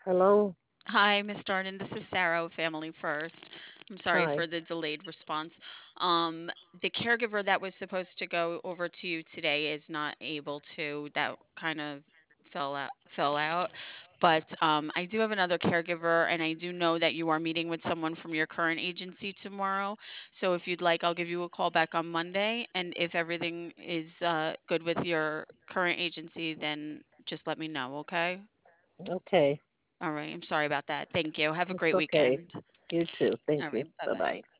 Hello? Hi, Miss Darden. This is Sarah of Family First. I'm sorry Hi. for the delayed response. Um, the caregiver that was supposed to go over to you today is not able to. That kind of fell out. But I do have another caregiver, and I do know that you are meeting with someone from your current agency tomorrow. So if you'd like, I'll give you a call back on Monday, and if everything is good with your current agency, then just let me know, okay? Okay. All right. I'm sorry about that. Thank you. Have a It's great okay. weekend. You too. All Thank you. right. Bye Bye bye. bye.